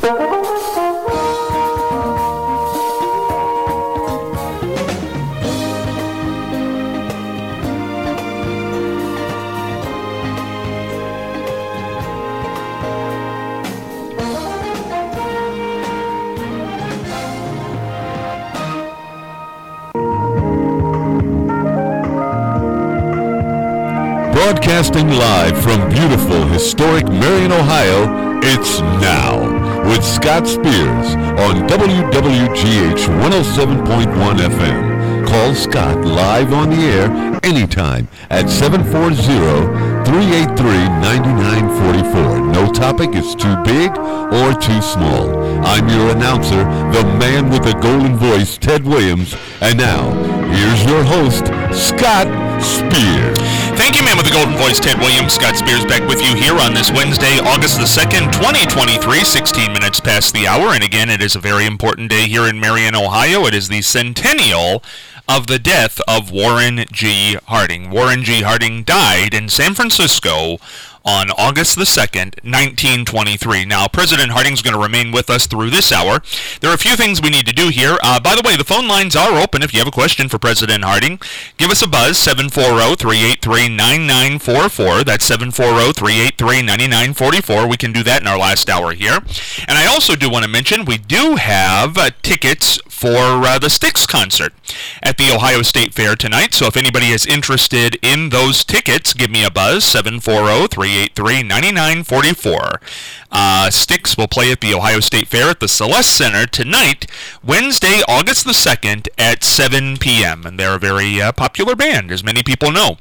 Broadcasting live from beautiful, historic Marion, Ohio, it's Now with Scott Spears on WWGH 107.1 FM. Call Scott live on the air anytime at 740-383-9944. No topic is too big or too small. I'm your announcer, the man with the golden voice, Ted Williams. And now, here's your host, Scott Spears. Thank you, man with the golden voice, Ted Williams. Scott Spears back with you here on this Wednesday, August the 2nd, 2023, 16 minutes past the hour. And again, it is a very important day here in Marion, Ohio. It is the centennial of the death of Warren G. Harding. Warren G. Harding died in San Francisco on August the 2nd, 1923. Now, President Harding's going to remain with us through this hour. There are a few things we need to do here. By the way, the phone lines are open. If you have a question for President Harding, give us a buzz, 740-383-9944. That's 740-383-9944. We can do that in our last hour here. And I also do want to mention we do have tickets for the Styx concert at the Ohio State Fair tonight. So if anybody is interested in those tickets, give me a buzz, 740-383-9944. Styx will play at the Ohio State Fair at the Celeste Center tonight, Wednesday, August the 2nd at 7 p.m. And they're a very popular band, as many people know.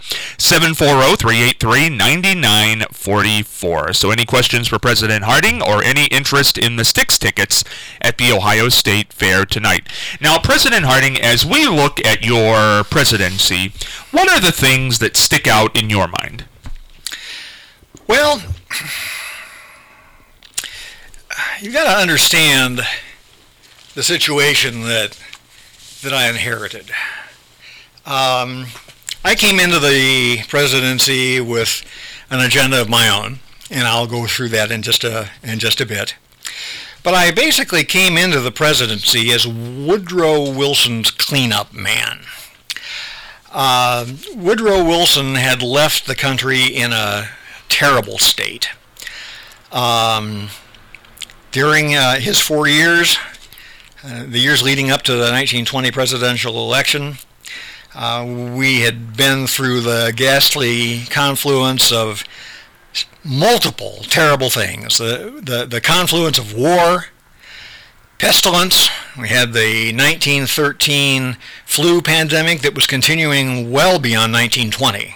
740-383-9944. So any questions for President Harding or any interest in the Styx tickets at the Ohio State Fair tonight. Now, President Harding, as we look at your presidency, what are the things that stick out in your mind? Well, you've got to understand the situation that I inherited. I came into the presidency with an agenda of my own, and I'll go through that in just a bit. But I basically came into the presidency as Woodrow Wilson's cleanup man. Woodrow Wilson had left the country in a terrible state. During his 4 years, the years leading up to the 1920 presidential election, we had been through the ghastly confluence of multiple terrible things. The confluence of war, pestilence. We had the 1913 flu pandemic that was continuing well beyond 1920.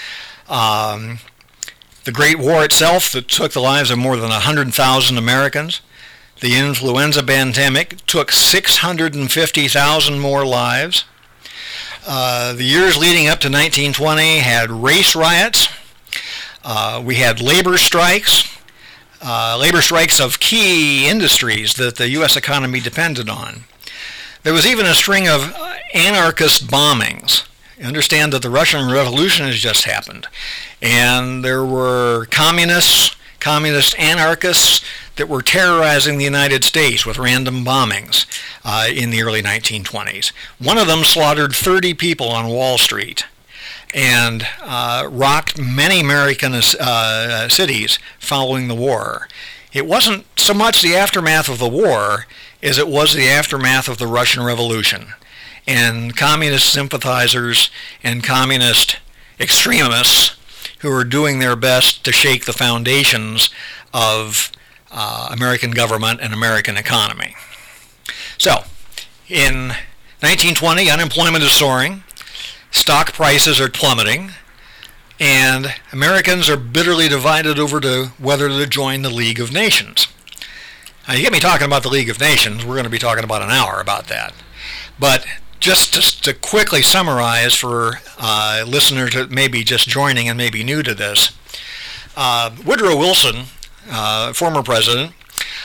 The Great War itself that took the lives of more than 100,000 Americans. The influenza pandemic took 650,000 more lives. The years leading up to 1920 had race riots. We had labor strikes of key industries that the U.S. economy depended on. There was even a string of anarchist bombings. You understand that the Russian Revolution has just happened, and there were communist anarchists that were terrorizing the United States with random bombings in the early 1920s. One of them slaughtered 30 people on Wall Street and rocked many American cities following the war. It wasn't so much the aftermath of the war as it was the aftermath of the Russian Revolution. And communist sympathizers and communist extremists who are doing their best to shake the foundations of American government and American economy. So, in 1920, unemployment is soaring, stock prices are plummeting, and Americans are bitterly divided over to whether to join the League of Nations. Now, you get me talking about the League of Nations, we're going to be talking about an hour about that. But just to quickly summarize for listeners that may be just joining and may be new to this, Woodrow Wilson, former president,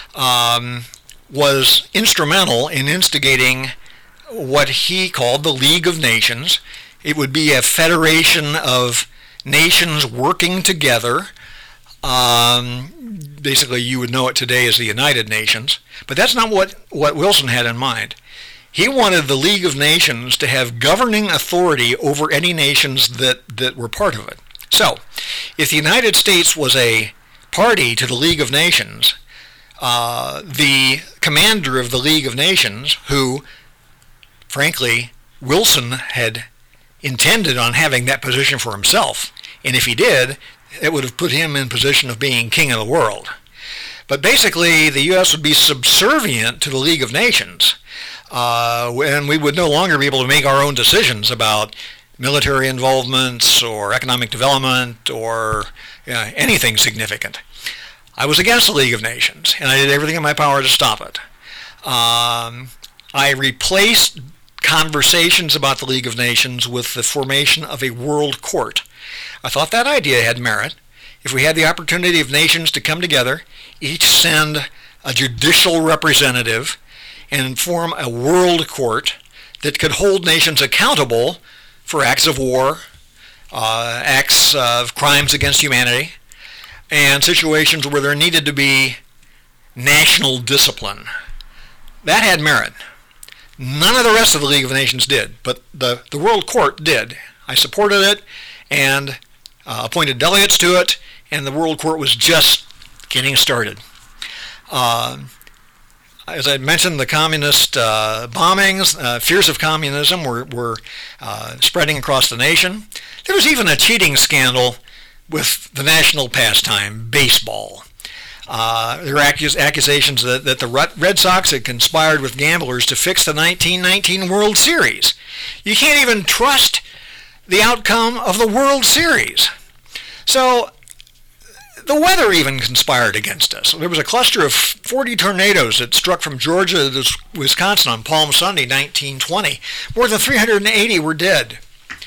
was instrumental in instigating what he called the League of Nations. It would be a federation of nations working together Basically, you would know it today as the United Nations. But that's not what Wilson had in mind. He wanted the League of Nations to have governing authority over any nations that were part of it. So, if the United States was a party to the League of Nations, the commander of the League of Nations, who, frankly, Wilson had intended on having that position for himself, and if he did, it would have put him in position of being king of the world. But basically, the U.S. would be subservient to the League of Nations, and we would no longer be able to make our own decisions about military involvements or economic development or anything significant. I was against the League of Nations, and I did everything in my power to stop it. I replaced conversations about the League of Nations with the formation of a world court. I thought that idea had merit. If we had the opportunity of nations to come together, each send a judicial representative, and form a world court that could hold nations accountable for acts of war, acts of crimes against humanity, and situations where there needed to be national discipline. That had merit. None of the rest of the League of Nations did, but the World Court did. I supported it and appointed delegates to it, and the World Court was just getting started. As I mentioned, the communist bombings, fears of communism were spreading across the nation. There was even a cheating scandal with the national pastime, baseball. There were accusations that the Red Sox had conspired with gamblers to fix the 1919 World Series. You can't even trust the outcome of the World Series. So the weather even conspired against us. There was a cluster of 40 tornadoes that struck from Georgia to Wisconsin on Palm Sunday, 1920. More than 380 were dead.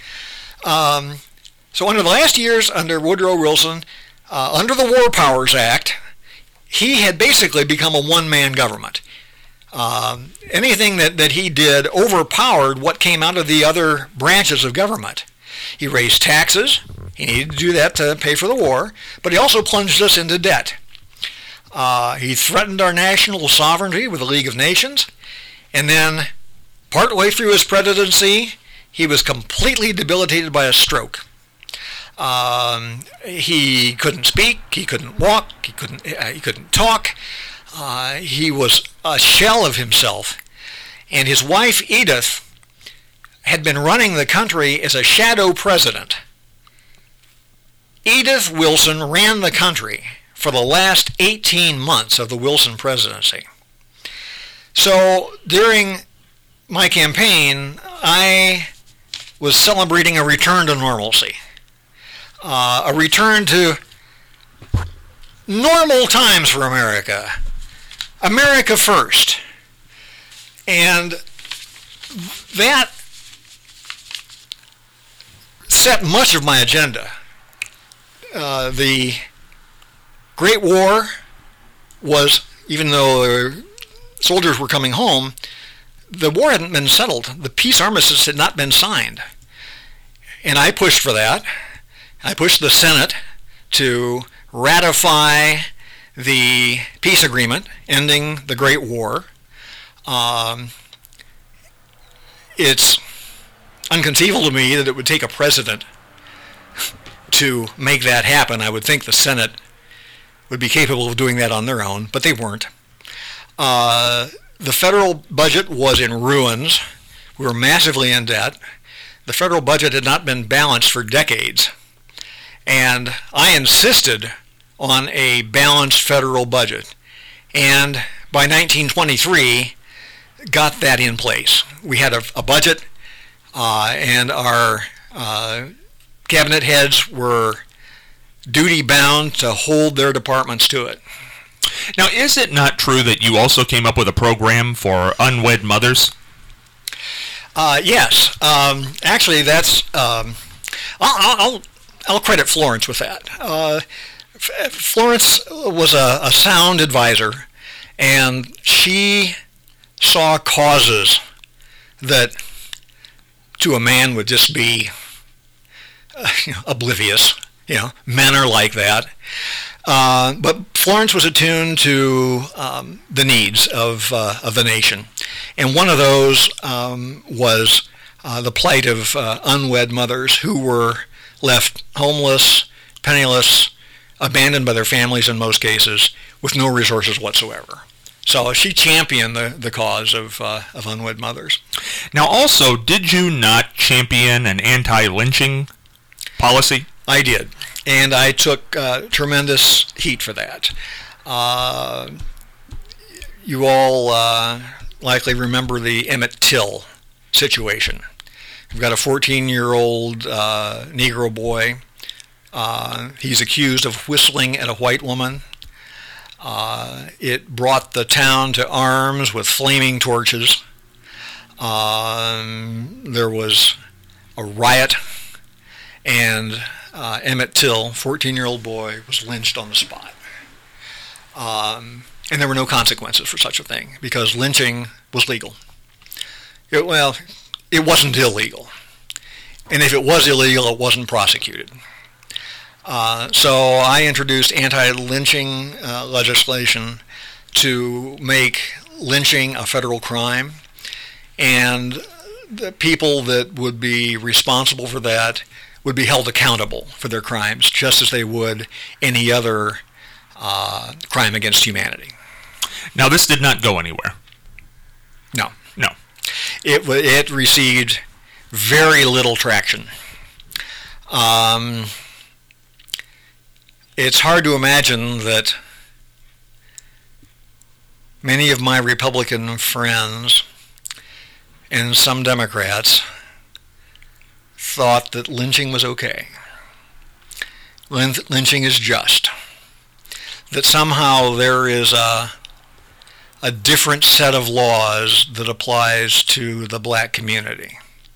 So under the last years, under Woodrow Wilson, under the War Powers Act, he had basically become a one-man government. Anything that he did overpowered what came out of the other branches of government. He raised taxes. He needed to do that to pay for the war, but he also plunged us into debt. He threatened our national sovereignty with the League of Nations, and then partway through his presidency, he was completely debilitated by a stroke. He couldn't speak, he couldn't walk, he couldn't talk. He was a shell of himself, and his wife Edith had been running the country as a shadow president. Edith Wilson ran the country for the last 18 months of the Wilson presidency. So during my campaign, I was celebrating a return to normalcy. A return to normal times for America. America first. And that set much of my agenda. The Great War was, even though soldiers were coming home, the war hadn't been settled. The peace armistice had not been signed. And I pushed for that. I pushed the Senate to ratify the peace agreement ending the Great War. It's inconceivable to me that it would take a president to make that happen. I would think the Senate would be capable of doing that on their own, but they weren't. The federal budget was in ruins. We were massively in debt. The federal budget had not been balanced for decades. And I insisted on a balanced federal budget. And by 1923, got that in place. We had a budget, and our cabinet heads were duty-bound to hold their departments to it. Now, is it not true that you also came up with a program for unwed mothers? Yes. Actually, that's... I'll credit Florence with that. Florence was a sound advisor, and she saw causes that to a man would just be oblivious. Men are like that. But Florence was attuned to the needs of the nation, and one of those was the plight of unwed mothers who were left homeless, penniless, abandoned by their families in most cases, with no resources whatsoever. So she championed the cause of unwed mothers. Now, also, did you not champion an anti-lynching policy? I did, and I took tremendous heat for that. You all likely remember the Emmett Till situation. We've got a 14-year-old Negro boy. He's accused of whistling at a white woman. It brought the town to arms with flaming torches. There was a riot, and Emmett Till, 14-year-old boy, was lynched on the spot. And there were no consequences for such a thing, because lynching was legal. It wasn't illegal. And if it was illegal, it wasn't prosecuted. So I introduced anti-lynching legislation to make lynching a federal crime, and the people that would be responsible for that would be held accountable for their crimes, just as they would any other crime against humanity. Now, this did not go anywhere. No. No. It received very little traction. It's hard to imagine that many of my Republican friends and some Democrats thought that lynching was okay. Lynching is just. That somehow there is a different set of laws that applies to the black community.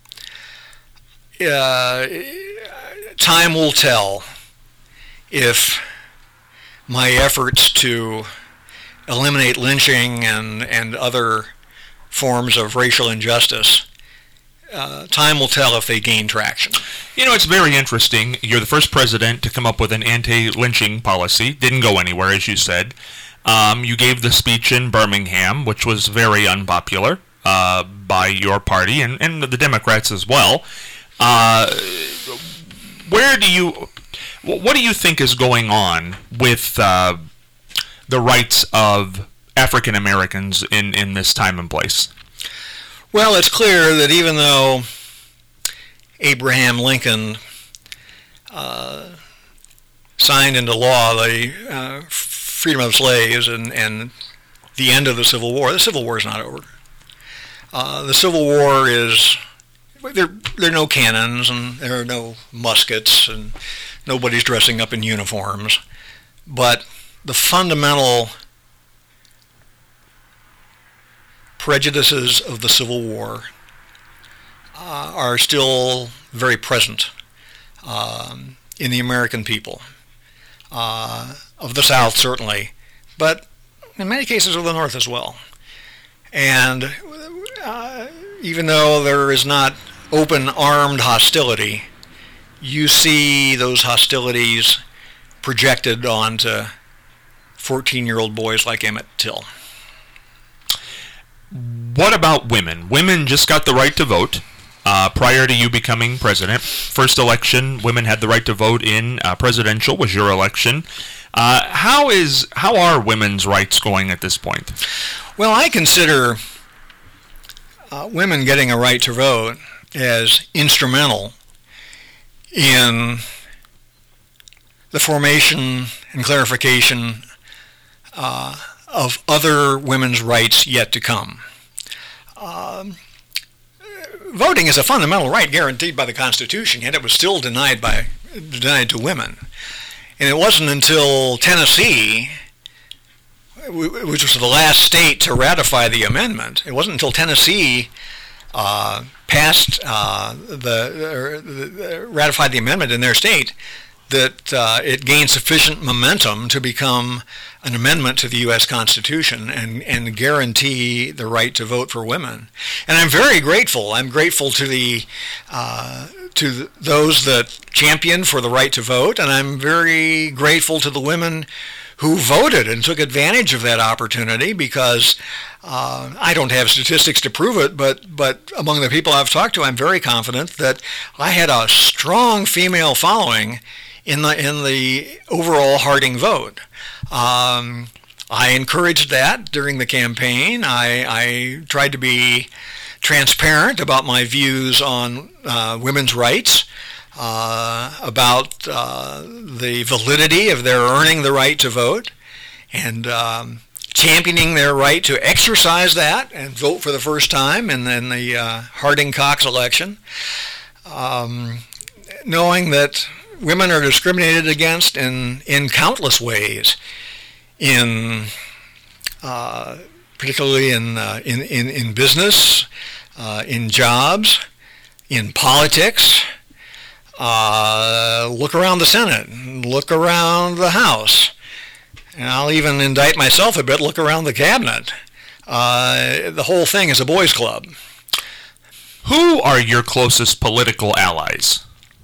Time will tell if my efforts to eliminate lynching and other forms of racial injustice, time will tell if they gain traction. You know, it's very interesting. You're the first president to come up with an anti-lynching policy. Didn't go anywhere, as you said. You gave the speech in Birmingham, which was very unpopular by your party and the Democrats as well. What do you think is going on with the rights of African Americans in this time and place? Well, it's clear that even though Abraham Lincoln signed into law the freedom of slaves and the end of the Civil War is not over. The Civil War is... There are no cannons, and there are no muskets, and nobody's dressing up in uniforms. But the fundamental prejudices of the Civil War are still very present in the American people, of the South certainly, but in many cases of the North as well. And even though there is not open armed hostility, you see those hostilities projected onto 14-year-old boys like Emmett Till. What about women? Women just got the right to vote prior to you becoming president. First election, women had the right to vote in. Presidential was your election. How are women's rights going at this point? Well, I consider women getting a right to vote as instrumental in the formation and clarification of other women's rights yet to come. Voting is a fundamental right guaranteed by the Constitution, yet it was still denied to women. And it wasn't until Tennessee, which was the last state to ratify the amendment, it wasn't until Tennessee passed ratified the amendment in their state, that it gained sufficient momentum to become an amendment to the U.S. Constitution and guarantee the right to vote for women. And I'm very grateful. I'm grateful to those that championed for the right to vote, and I'm very grateful to the women who voted and took advantage of that opportunity, because I don't have statistics to prove it, but among the people I've talked to, I'm very confident that I had a strong female following in the overall Harding vote. I encouraged that during the campaign. I tried to be transparent about my views on women's rights, about the validity of their earning the right to vote, and championing their right to exercise that and vote for the first time in the Harding-Cox election, knowing that women are discriminated against in countless ways, particularly in business, in jobs, in politics. Look around the Senate, look around the House, and I'll even indict myself a bit, look around the cabinet. The whole thing is a boys' club. Who are your closest political allies?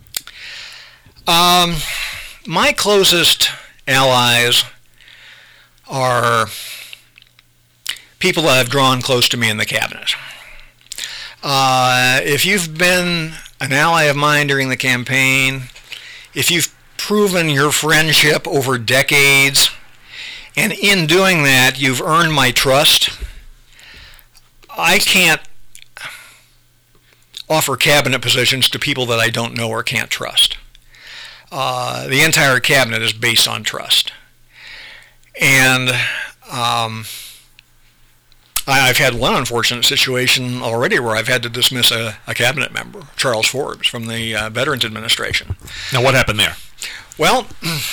My closest allies are people that I've drawn close to me in the cabinet. If you've been an ally of mine during the campaign, if you've proven your friendship over decades, and in doing that you've earned my trust, I can't offer cabinet positions to people that I don't know or can't trust. The entire cabinet is based on trust. And I've had one unfortunate situation already where I've had to dismiss a cabinet member, Charles Forbes, from the Veterans Administration. Now, what happened there? Well,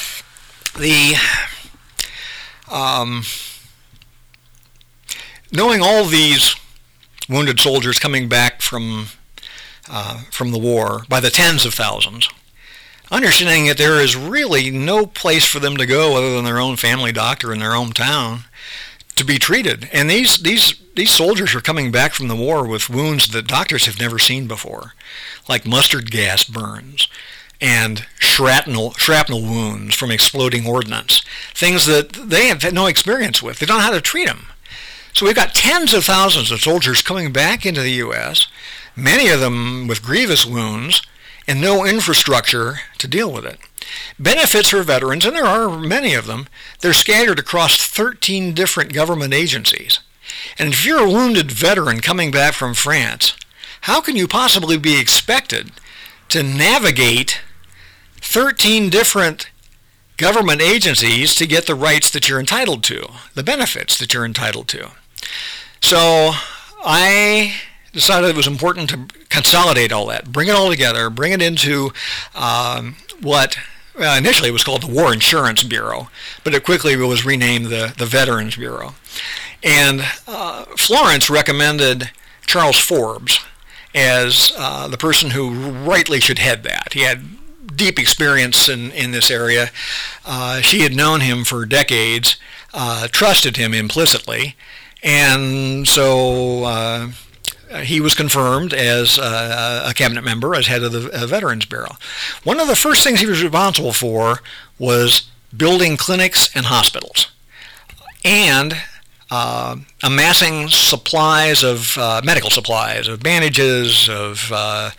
knowing all these wounded soldiers coming back from the war by the tens of thousands, understanding that there is really no place for them to go other than their own family doctor in their hometown to be treated. And these soldiers are coming back from the war with wounds that doctors have never seen before, like mustard gas burns and shrapnel wounds from exploding ordnance, things that they have had no experience with. They don't know how to treat them. So we've got tens of thousands of soldiers coming back into the U.S., many of them with grievous wounds, and no infrastructure to deal with it. Benefits for veterans, and there are many of them, they're scattered across 13 different government agencies. And if you're a wounded veteran coming back from France, how can you possibly be expected to navigate 13 different government agencies to get the rights that you're entitled to, the benefits that you're entitled to? So I decided it was important to consolidate all that, bring it all together, bring it into what initially was called the War Insurance Bureau, but it quickly was renamed the Veterans Bureau. And Florence recommended Charles Forbes as the person who rightly should head that. He had deep experience in this area. She had known him for decades, trusted him implicitly, and so he was confirmed as a cabinet member, as head of the Veterans Bureau. One of the first things he was responsible for was building clinics and hospitals, and amassing supplies of medical supplies, of bandages, of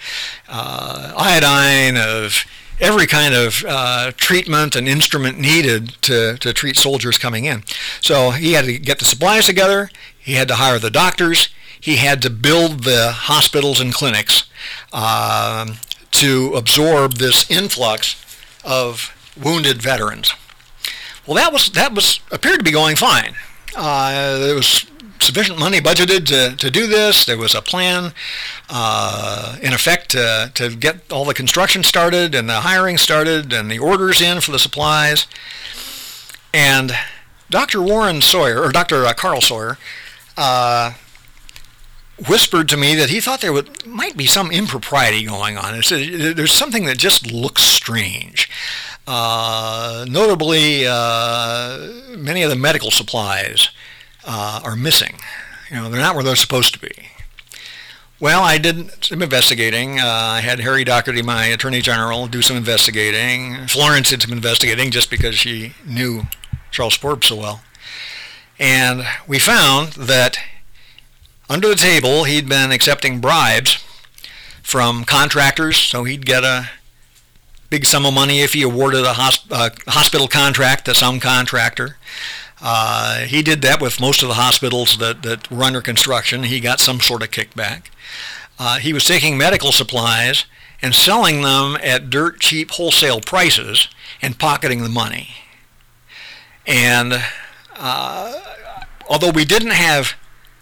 iodine, of every kind of treatment and instrument needed to treat soldiers coming in. So he had to get the supplies together, he had to hire the doctors, he had to build the hospitals and clinics to absorb this influx of wounded veterans. Well, that was appeared to be going fine. There was sufficient money budgeted to do this. There was a plan, in effect, to get all the construction started and the hiring started and the orders in for the supplies. And Dr. Warren Sawyer, or Dr. Carl Sawyer, whispered to me that he thought there might be some impropriety going on. He said, there's something that just looks strange. Notably, many of the medical supplies are missing. They're not where they're supposed to be. Well, I did some investigating. I had Harry Doherty, my Attorney General, do some investigating. Florence did some investigating just because she knew Charles Forbes so well. And we found that under the table, he'd been accepting bribes from contractors, so he'd get a big sum of money if he awarded a hospital contract to some contractor. He did that with most of the hospitals that were under construction. He got some sort of kickback. He was taking medical supplies and selling them at dirt cheap wholesale prices and pocketing the money. And although we didn't have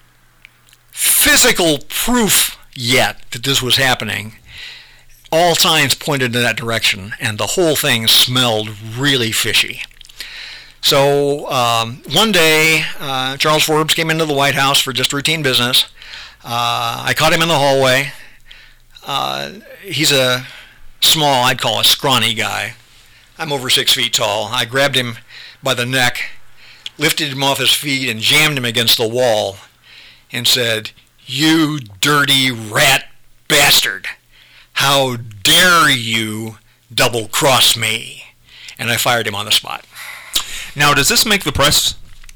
physical proof yet that this was happening, all signs pointed in that direction, and the whole thing smelled really fishy. So one day, Charles Forbes came into the White House for just routine business. I caught him in the hallway. He's a small, I'd call a scrawny guy. I'm over 6 feet tall. I grabbed him by the neck, lifted him off his feet, and jammed him against the wall and said, "You dirty rat bastard! How dare you double-cross me?" And I fired him on the spot. Now, does this make the press?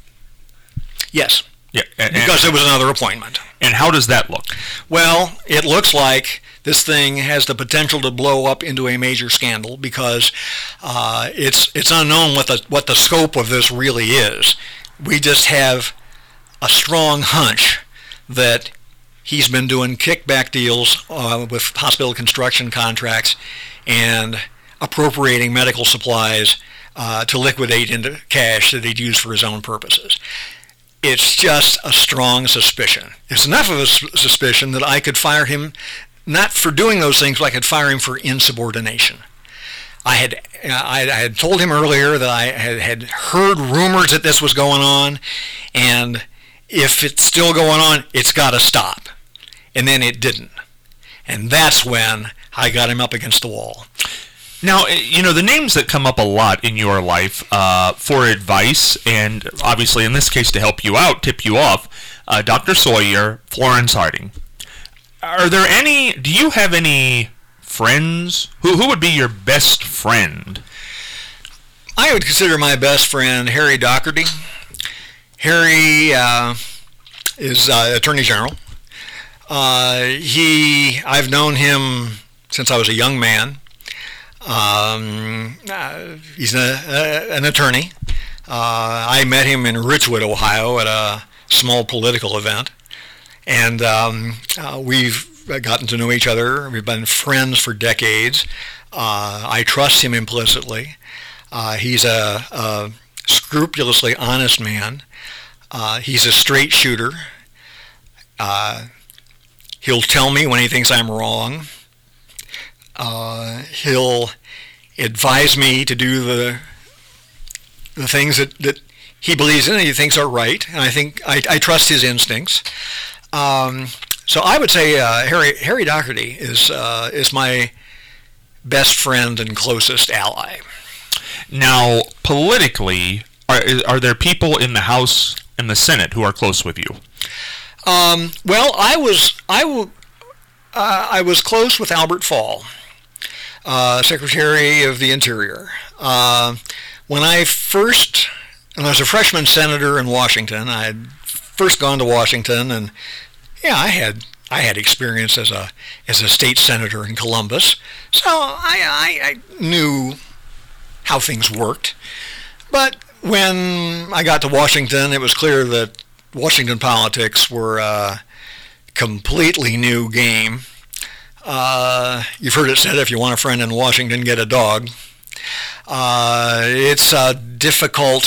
Yes. Yeah, because it was another appointment. And how does that look? Well, it looks like this thing has the potential to blow up into a major scandal because it's unknown what the scope of this really is. We just have a strong hunch that he's been doing kickback deals with hospital construction contracts and appropriating medical supplies to liquidate into cash that he'd use for his own purposes. It's just a strong suspicion. It's enough of a suspicion that I could fire him, not for doing those things, but I could fire him for insubordination. I had told him earlier that I had heard rumors that this was going on, and if it's still going on, it's got to stop. And then it didn't. And that's when I got him up against the wall. Now, the names that come up a lot in your life for advice, and obviously in this case to help you out, tip you off, Dr. Sawyer, Florence Harding. Do you have any friends? Who would be your best friend? I would consider my best friend Harry Doherty. Harry is Attorney General. I've known him since I was a young man. He's an attorney. I met him in Richwood, Ohio at a small political event, and we've gotten to know each other. We've been friends for decades. I trust him implicitly. He's a scrupulously honest man. He's a straight shooter. He'll tell me when he thinks I'm wrong. He'll advise me to do the things that he believes in and he thinks are right, and I trust his instincts. So I would say Harry Doherty is my best friend and closest ally. Now, politically, are there people in the House and the Senate who are close with you? Well, I was close with Albert Fall, Secretary of the Interior. When I was a freshman senator in Washington, I had first gone to Washington, and I had experience as a state senator in Columbus, so I knew how things worked. But when I got to Washington, it was clear that Washington politics were a completely new game. You've heard it said, if you want a friend in Washington, get a dog. It's a difficult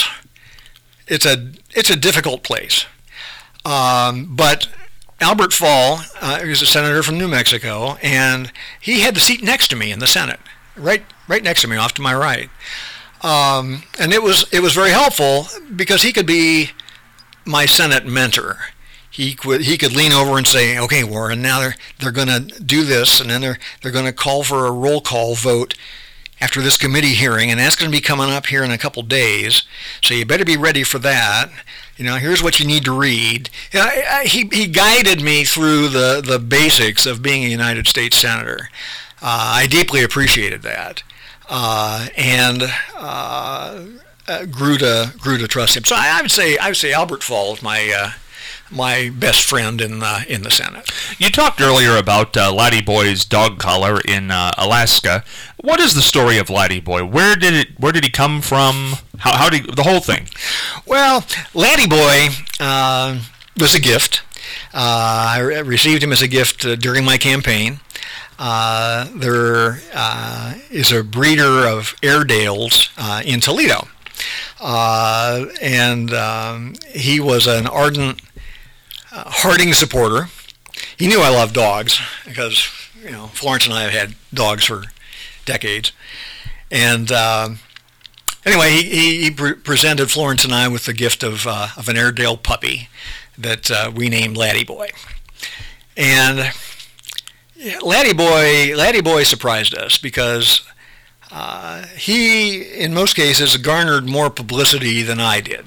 place. But Albert Fall is a senator from New Mexico, and he had the seat next to me in the Senate, right next to me, off to my right. And it was very helpful because he could be my Senate mentor. He could lean over and say, "Okay, Warren, now they're going to do this, and then they're going to call for a roll call vote. after this committee hearing, and that's going to be coming up here in a couple days, so you better be ready for that. Here's what you need to read. He guided me through the basics of being a United States Senator. I deeply appreciated that, and grew to trust him. So I would say Albert Fall is my best friend in the Senate. You talked earlier about Laddie Boy's dog collar in Alaska. What is the story of Laddie Boy? Where did he come from? How did the whole thing? Well, Laddie Boy was a gift. I received him as a gift during my campaign. There is a breeder of Airedales in Toledo, and he was an ardent Harding supporter. He knew I loved dogs because Florence and I have had dogs for decades, and anyway, he presented Florence and I with the gift of an Airedale puppy that we named Laddie Boy, and Laddie Boy surprised us because he, in most cases, garnered more publicity than I did.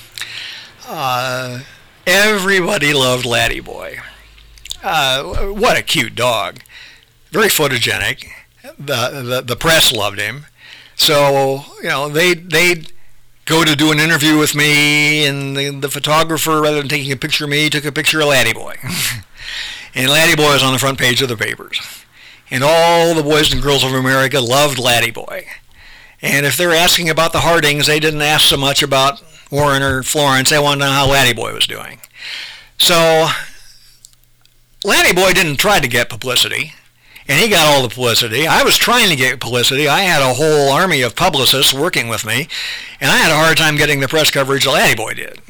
Everybody loved Laddie Boy. What a cute dog. Very photogenic. The press loved him. So, they'd go to do an interview with me, and the photographer, rather than taking a picture of me, took a picture of Laddie Boy. And Laddie Boy was on the front page of the papers. And all the boys and girls of America loved Laddie Boy. And if they were asking about the Hardings, they didn't ask so much about Warren or Florence. They wanted to know how Laddie Boy was doing. So Laddie Boy didn't try to get publicity, and he got all the publicity. I was trying to get publicity. I had a whole army of publicists working with me, and I had a hard time getting the press coverage that Laddie Boy did.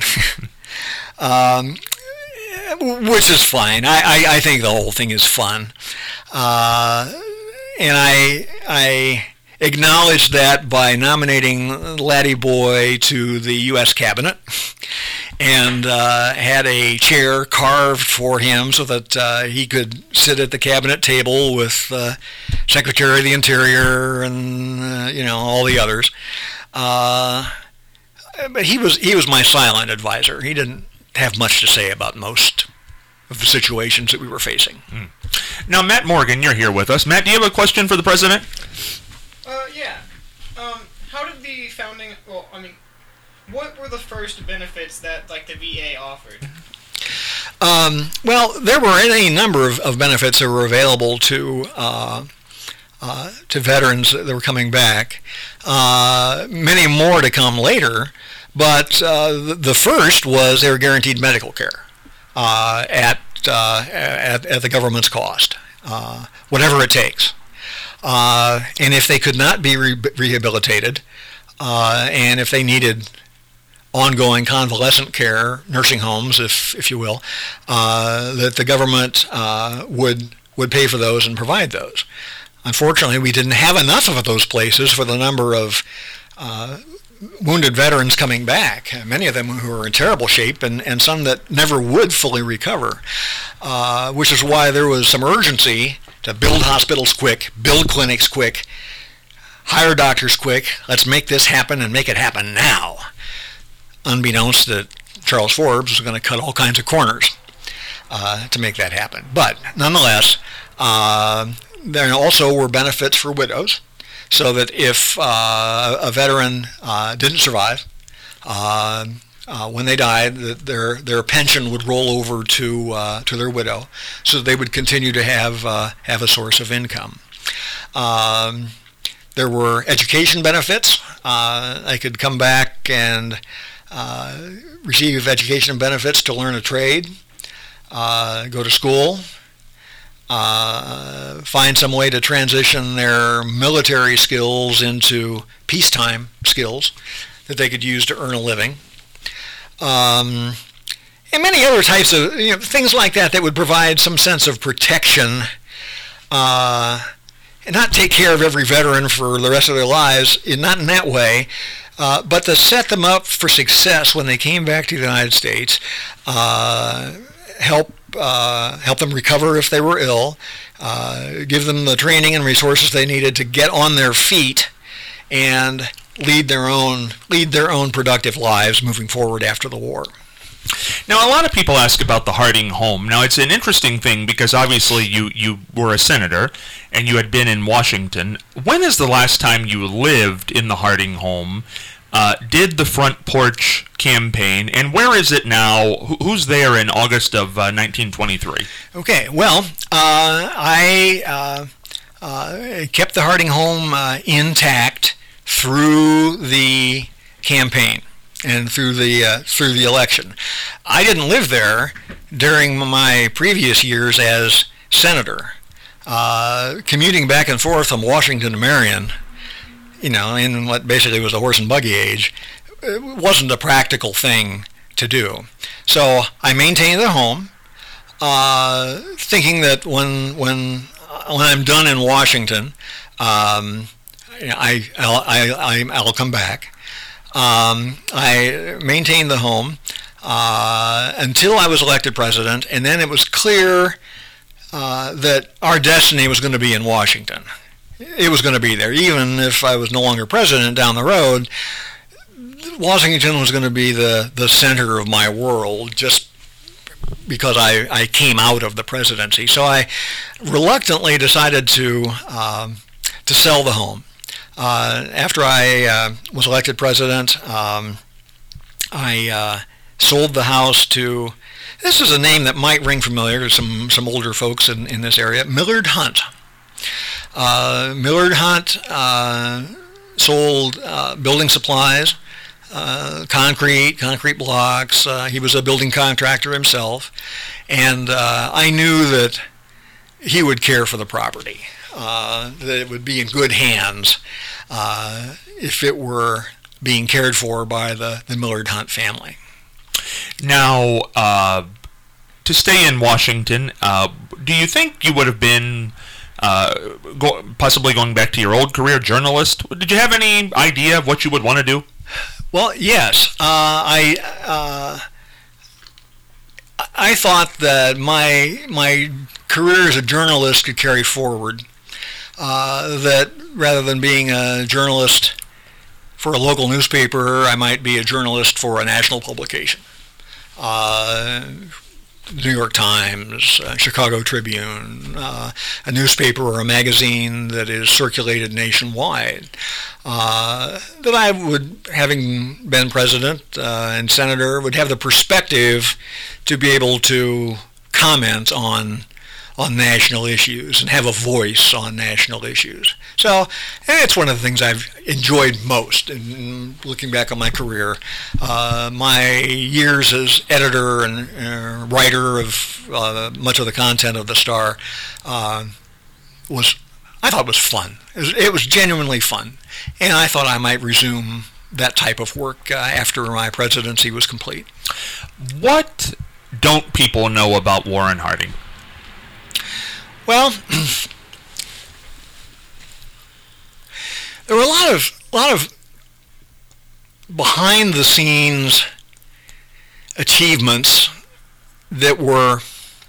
Which is fine. I think the whole thing is fun. And I acknowledged that by nominating Laddie Boy to the U.S. Cabinet, and had a chair carved for him so that he could sit at the cabinet table with Secretary of the Interior and all the others. But he was my silent advisor. He didn't have much to say about most of the situations that we were facing. Now, Matt Morgan, you're here with us. Matt, do you have a question for the president? Yeah. How did the founding? What were the first benefits that the VA offered? Well, there were any number of benefits that were available to veterans that were coming back. Many more to come later, but the first was they were guaranteed medical care at the government's cost, whatever it takes. And if they could not be rehabilitated, and if they needed ongoing convalescent care, nursing homes, if you will, that the government would pay for those and provide those. Unfortunately, we didn't have enough of those places for the number of wounded veterans coming back, many of them who were in terrible shape, and some that never would fully recover, which is why there was some urgency to build hospitals quick, build clinics quick, hire doctors quick. Let's make this happen and make it happen now. Unbeknownst that Charles Forbes was going to cut all kinds of corners to make that happen. But nonetheless, there also were benefits for widows, so that if a veteran didn't survive, when they died, that their pension would roll over to their widow, so that they would continue to have a source of income. There were education benefits. They could come back and receive education benefits to learn a trade, go to school, find some way to transition their military skills into peacetime skills that they could use to earn a living. And many other types of things like that would provide some sense of protection, and not take care of every veteran for the rest of their lives, not in that way, but to set them up for success when they came back to the United States, help them recover if they were ill, give them the training and resources they needed to get on their feet and lead their own productive lives moving forward after the war. Now, a lot of people ask about the Harding home. Now, it's an interesting thing because obviously you were a senator and you had been in Washington. When is the last time you lived in the Harding home, did the Front Porch campaign, and where is it now? Who's there in August of 1923? Okay, well, I kept the Harding home intact through the campaign and through the election. I didn't live there during my previous years as senator. Commuting back and forth from Washington to Marion, in what basically was the horse and buggy age, it wasn't a practical thing to do. So I maintained the home, thinking that when I'm done in Washington, I'll come back. I maintained the home until I was elected president, and then it was clear that our destiny was going to be in Washington. It was going to be there. Even if I was no longer president down the road, Washington was going to be the center of my world just because I came out of the presidency. So I reluctantly decided to sell the home. After I was elected president, I sold the house to, this is a name that might ring familiar to some older folks in this area, Millard Hunt. Millard Hunt sold building supplies, concrete blocks. He was a building contractor himself, and I knew that he would care for the property, that it would be in good hands if it were being cared for by the Millard Hunt family. Now, to stay in Washington, do you think you would have been possibly going back to your old career, journalist? Did you have any idea of what you would want to do? Well, yes. I thought that my career as a journalist could carry forward. That rather than being a journalist for a local newspaper, I might be a journalist for a national publication. New York Times, Chicago Tribune, a newspaper or a magazine that is circulated nationwide. That I would, having been president and senator, would have the perspective to be able to comment on national issues and have a voice on national issues. So it's one of the things I've enjoyed most in looking back on my career. My years as editor and writer of much of the content of the Star I thought was fun. It was genuinely fun, and I thought I might resume that type of work after my presidency was complete. What don't people know about Warren Harding? Well, there were a lot of behind-the-scenes achievements that were,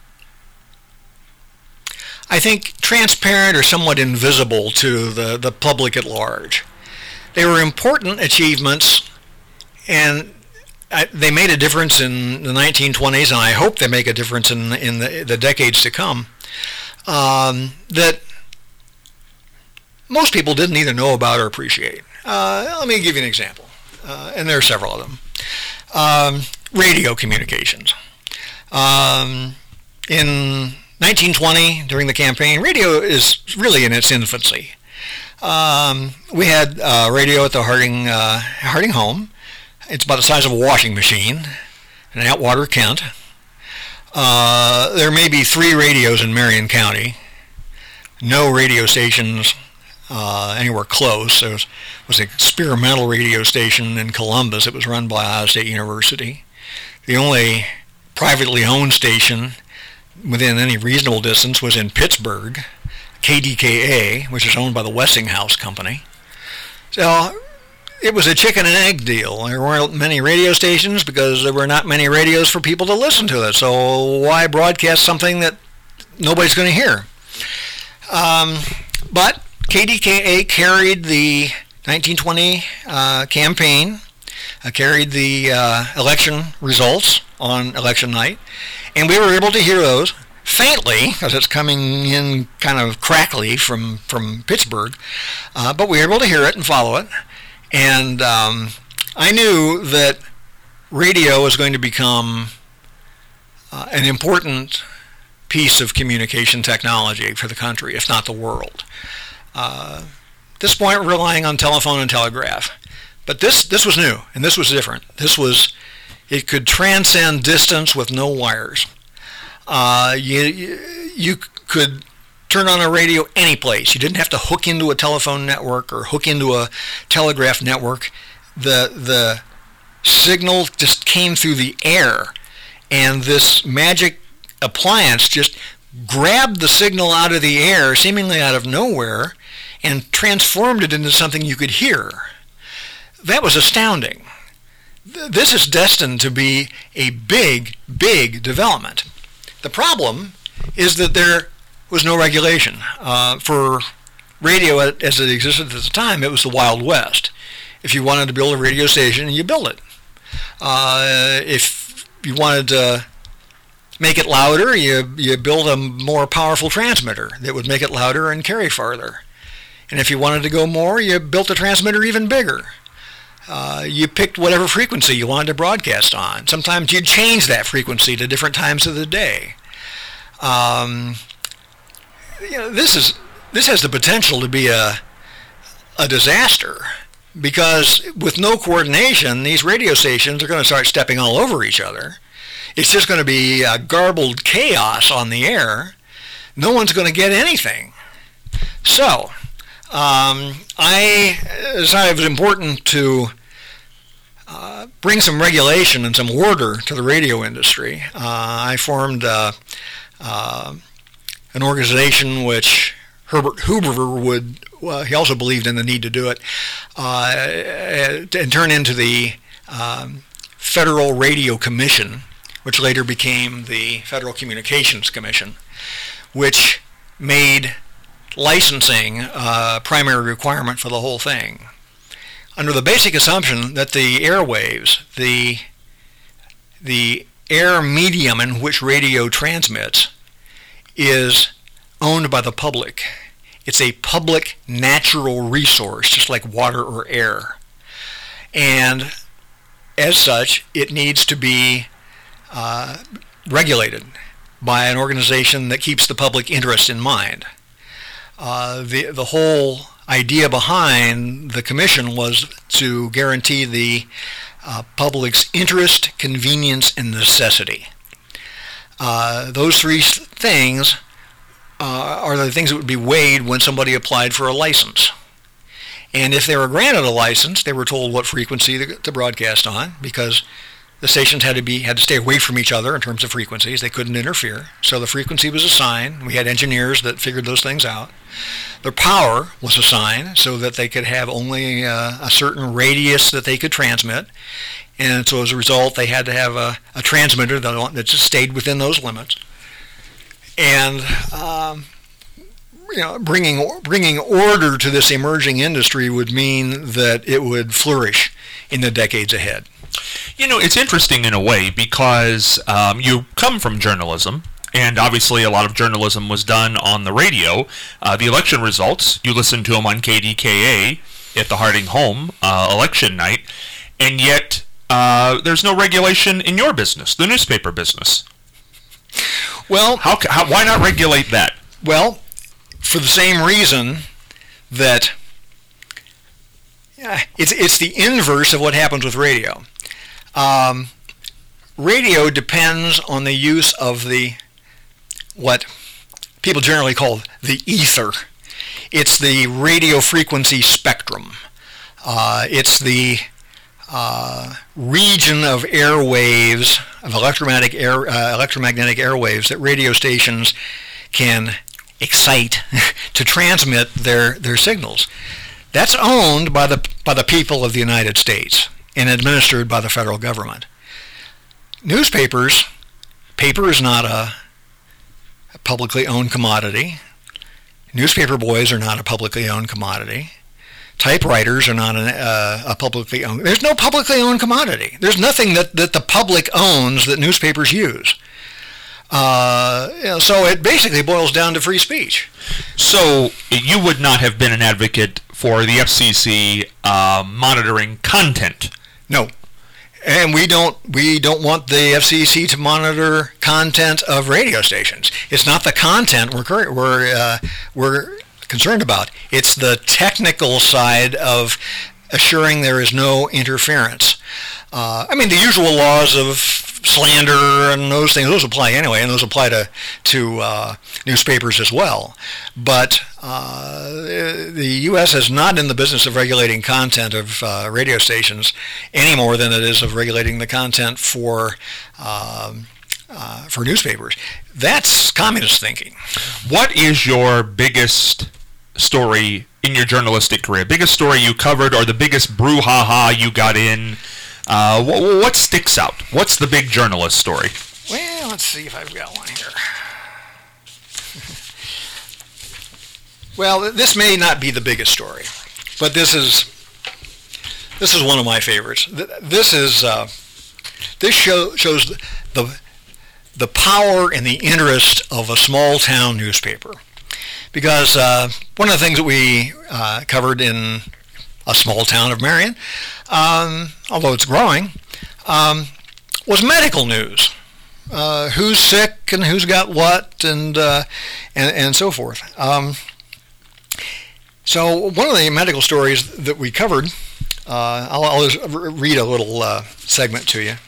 I think, transparent or somewhat invisible to the public at large. They were important achievements, and they made a difference in the 1920s, and I hope they make a difference in the decades to come. That most people didn't either know about or appreciate. Let me give you an example, and there are several of them. Radio communications. In 1920, during the campaign, radio is really in its infancy. We had radio at the Harding home. It's about the size of a washing machine in Atwater, Kent. There may be 3 radios in Marion County. No radio stations anywhere close. There was an experimental radio station in Columbus. It was run by Ohio State University. The only privately owned station within any reasonable distance was in Pittsburgh, KDKA, which is owned by the Westinghouse Company. So it was a chicken and egg deal. There weren't many radio stations because there were not many radios for people to listen to it. So why broadcast something that nobody's going to hear? But KDKA carried the 1920 campaign, carried the election results on election night, and we were able to hear those faintly, because it's coming in kind of crackly from Pittsburgh, but we were able to hear it and follow it. And I knew that radio was going to become an important piece of communication technology for the country, if not the world. At this point, we're relying on telephone and telegraph. But this was new, and this was different. It could transcend distance with no wires. You could turn on a radio any place. You didn't have to hook into a telephone network or hook into a telegraph network. The signal just came through the air, and this magic appliance just grabbed the signal out of the air, seemingly out of nowhere, and transformed it into something you could hear. That was astounding. This is destined to be a big, big development. The problem is that there was no regulation. For radio as it existed at the time, it was the Wild West. If you wanted to build a radio station, you built it. If you wanted to make it louder, you build a more powerful transmitter that would make it louder and carry farther. And if you wanted to go more, you built a transmitter even bigger. You picked whatever frequency you wanted to broadcast on. Sometimes you'd change that frequency to different times of the day. This has the potential to be a disaster, because with no coordination, these radio stations are going to start stepping all over each other. It's just going to be garbled chaos on the air. No one's going to get anything. So, I decided it was important to bring some regulation and some order to the radio industry. I formed an organization which Herbert Hoover he also believed in the need to do it, and turn into the Federal Radio Commission, which later became the Federal Communications Commission, which made licensing a primary requirement for the whole thing, under the basic assumption that the airwaves, the air medium in which radio transmits, is owned by the public. It's a public natural resource, just like water or air. And as such, it needs to be regulated by an organization that keeps the public interest in mind. The whole idea behind the commission was to guarantee the public's interest, convenience, and necessity. Those three things are the things that would be weighed when somebody applied for a license. And if they were granted a license, they were told what frequency to broadcast on, because the stations had to stay away from each other in terms of frequencies. They couldn't interfere. So the frequency was assigned. We had engineers that figured those things out. Their power was assigned so that they could have only a certain radius that they could transmit. And so as a result, they had to have a transmitter that just stayed within those limits. And bringing order to this emerging industry would mean that it would flourish in the decades ahead. It's interesting in a way, because you come from journalism, and obviously a lot of journalism was done on the radio. The election results, you listened to them on KDKA at the Harding home election night, and yet there's no regulation in your business, the newspaper business. Well, why not regulate that? Well, for the same reason that it's the inverse of what happens with radio. Radio depends on the use of what people generally call the ether. It's the radio frequency spectrum. It's the region of airwaves, of electromagnetic airwaves that radio stations can excite to transmit their signals. That's owned by the people of the United States and administered by the federal government. Paper is not a publicly owned commodity. Newspaper boys are not a publicly owned commodity. Typewriters are not a publicly owned. There's no publicly owned commodity. There's nothing that the public owns that newspapers use. So it basically boils down to free speech. So you would not have been an advocate for the FCC monitoring content? No. And we don't want the FCC to monitor content of radio stations. It's not the content we're concerned about. It's the technical side of assuring there is no interference. The usual laws of slander and those things, those apply anyway, and those apply to newspapers as well. But the U.S. is not in the business of regulating content of radio stations any more than it is of regulating the content for newspapers. That's communist thinking. What is your biggest story in your journalistic career? Biggest story you covered, or the biggest brouhaha you got in? What sticks out? What's the big journalist story? Well, let's see if I've got one here. Well, this may not be the biggest story, but this is one of my favorites. This shows the power and the interest of a small town newspaper, because one of the things that we covered in a small town of Marion, although it's growing, was medical news. Who's sick and who's got what, and so forth. So one of the medical stories that we covered, I'll just read a little segment to you.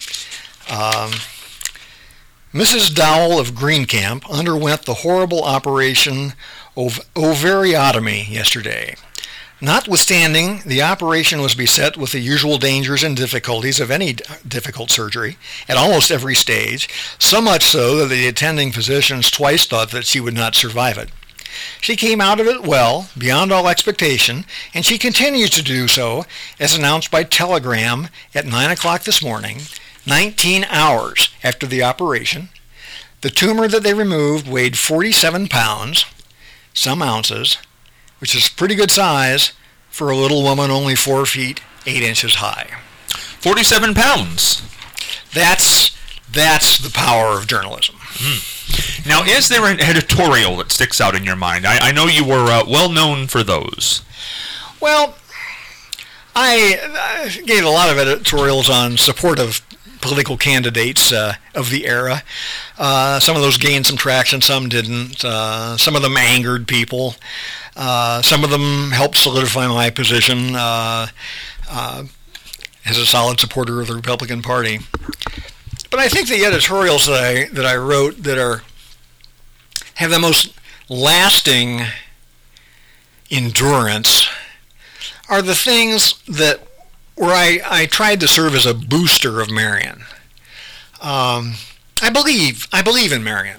Mrs. Dowell of Greencamp underwent the horrible operation of ovariotomy yesterday. Notwithstanding, the operation was beset with the usual dangers and difficulties of any difficult surgery at almost every stage, so much so that the attending physicians twice thought that she would not survive it. She came out of it well, beyond all expectation, and she continues to do so, as announced by telegram at 9 o'clock this morning, 19 hours after the operation. The tumor that they removed weighed 47 pounds, some ounces, which is pretty good size for a little woman only 4 feet 8 inches high. 47 pounds. That's the power of journalism. Now, is there an editorial that sticks out in your mind? I know you were well known for those. Well, I gave a lot of editorials on support of political candidates of the era. Some of those gained some traction, some didn't. Some of them angered people. Some of them helped solidify my position as a solid supporter of the Republican Party. But I think the editorials that I wrote that have the most lasting endurance are the things where I tried to serve as a booster of Marion. I believe in Marion.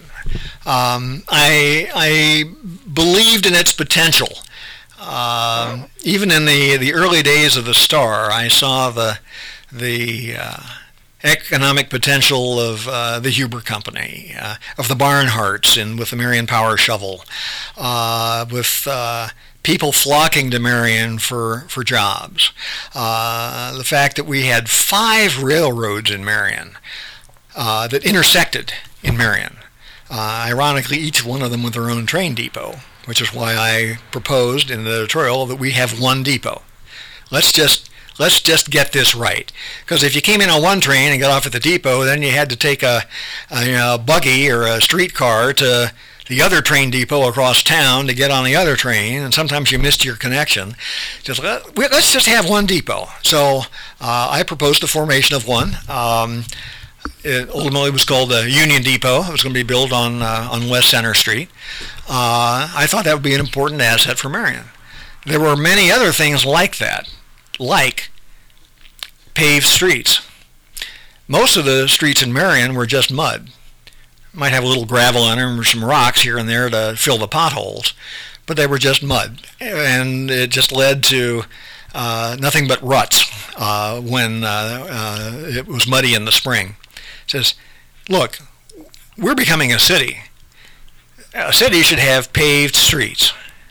I believed in its potential. Even in the early days of the Star, I saw the economic potential of the Huber Company, of the Barnharts, and with the Marion Power Shovel, with people flocking to Marion for jobs. The fact that we had 5 railroads in Marion that intersected in Marion. Ironically, each one of them with their own train depot, which is why I proposed in the editorial that we have one depot. Let's just get this right. Because if you came in on one train and got off at the depot, then you had to take a buggy or a streetcar to the other train depot across town to get on the other train, and sometimes you missed your connection. Let's just have one depot. So I proposed the formation of one. It ultimately was called the Union Depot. It was going to be built on West Center Street. I thought that would be an important asset for Marion. There were many other things like that, like paved streets. Most of the streets in Marion were just mud. Might have a little gravel on them or some rocks here and there to fill the potholes, but they were just mud. And it just led to nothing but ruts when it was muddy in the spring. It says, look, we're becoming a city. A city should have paved streets.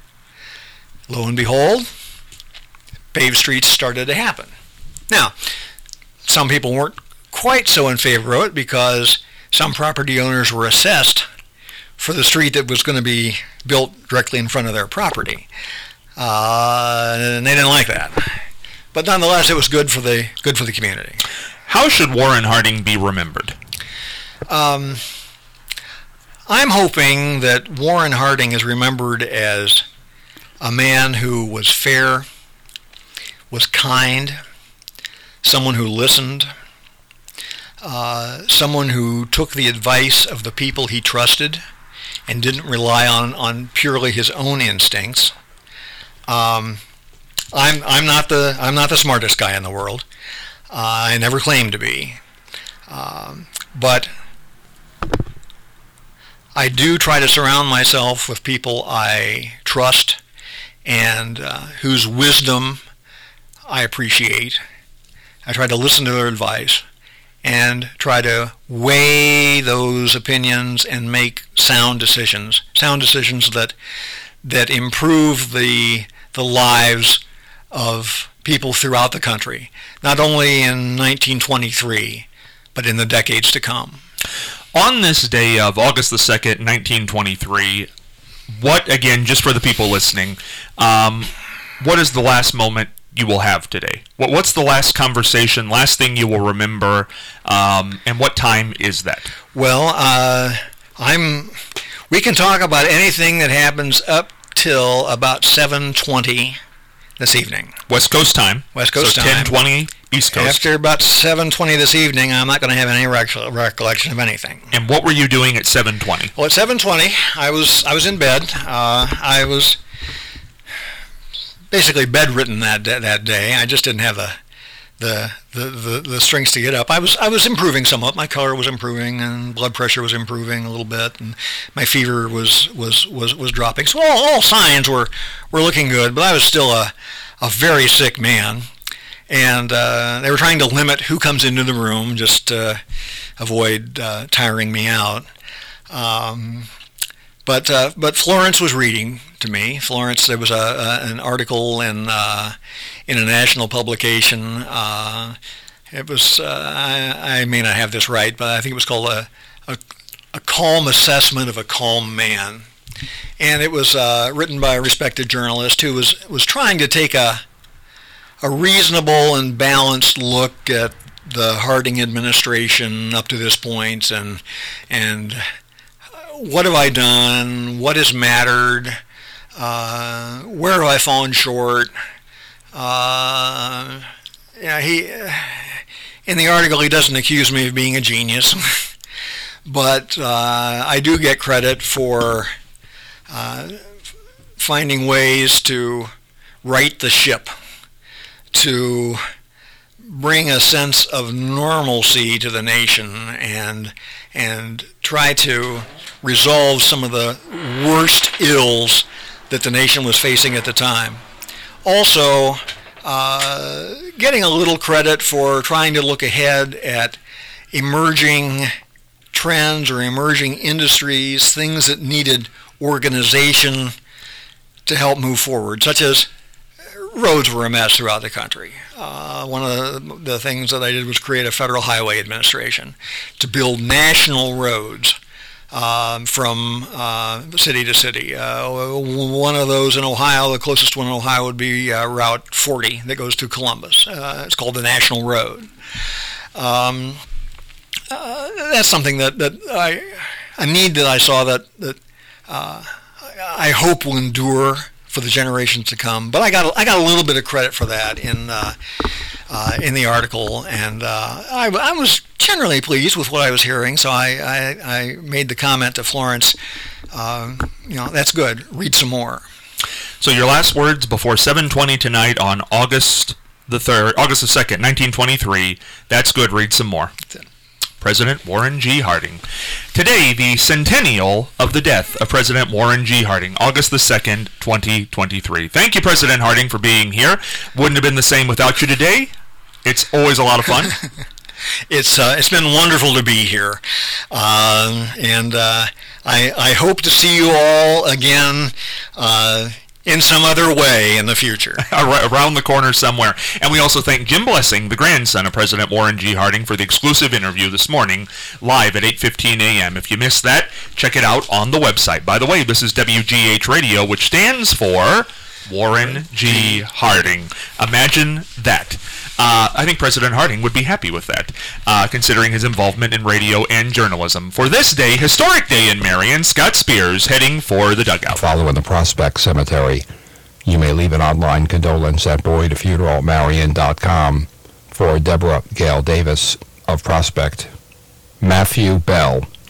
lo and behold, paved streets started to happen. Now, some people weren't quite so in favor of it because some property owners were assessed for the street that was going to be built directly in front of their property. And they didn't like that. But nonetheless, it was good for the community. How should Warren Harding be remembered? I'm hoping that Warren Harding is remembered as a man who was fair, was kind, someone who listened, someone who took the advice of the people he trusted and didn't rely on purely his own instincts. I'm not the smartest guy in the world. I never claimed to be, but I do try to surround myself with people I trust and whose wisdom I appreciate. I try to listen to their advice and try to weigh those opinions and make sound decisions that improve the lives of people throughout the country, not only in 1923, but in the decades to come. On this day of August the 2nd, 1923, what, again, just for the people listening, what is the last moment you will have today? What's the last conversation, last thing you will remember, and what time is that? Well, we can talk about anything that happens up till about 7:20 this evening. West Coast time. West Coast time. 10:20 East Coast. After about 7:20 this evening, I'm not going to have any recollection of anything. And what were you doing at 7:20? Well, at 7:20, I was in bed. I was basically bedridden that day. I just didn't have the strength to get up. I was improving somewhat. My color was improving, and blood pressure was improving a little bit, and my fever was dropping. So all signs were looking good, but I was still a very sick man. And they were trying to limit who comes into the room just to avoid tiring me out. But Florence was reading to me. Florence, there was an article in a national publication. It was I may not have this right, but I think it was called a calm assessment of a calm man, and it was written by a respected journalist who was trying to take a reasonable and balanced look at the Harding administration up to this point, and what have I done? What has mattered? Where have I fallen short? He in the article he doesn't accuse me of being a genius, but I do get credit for finding ways to right the ship, to bring a sense of normalcy to the nation, and try to resolve some of the worst ills that the nation was facing at the time. Also, getting a little credit for trying to look ahead at emerging trends or emerging industries, things that needed organization to help move forward, such as roads were a mess throughout the country. One of the things that I did was create a Federal Highway Administration to build national roads from city to city. One of those in Ohio, the closest one in Ohio would be Route 40 that goes through Columbus. It's called the National Road. That's something that a need that I saw that I hope will endure for the generations to come. But I got a little bit of credit for that in the article, and I was generally pleased with what I was hearing. So I made the comment to Florence, that's good. Read some more. So your last words before 7:20 tonight on August the 2nd, 1923. That's good. Read some more. President Warren G. Harding. Today, the centennial of the death of President Warren G. Harding, August the 2nd, 2023. Thank you, President Harding, for being here. Wouldn't have been the same without you today. It's always a lot of fun. It's been wonderful to be here, and I hope to see you all again in some other way in the future. Around the corner somewhere. And we also thank Jim Blessing, the grandson of President Warren G. Harding, for the exclusive interview this morning, live at 8:15 a.m. If you missed that, check it out on the website. By the way, this is WGH Radio, which stands for Warren G. Harding. Imagine that. I think President Harding would be happy with that, considering his involvement in radio and journalism. For this day, historic day in Marion, Scott Spears heading for the dugout. Following the Prospect Cemetery, you may leave an online condolence at boydfuneralmarion.com. For Deborah Gale Davis of Prospect, Matthew Bell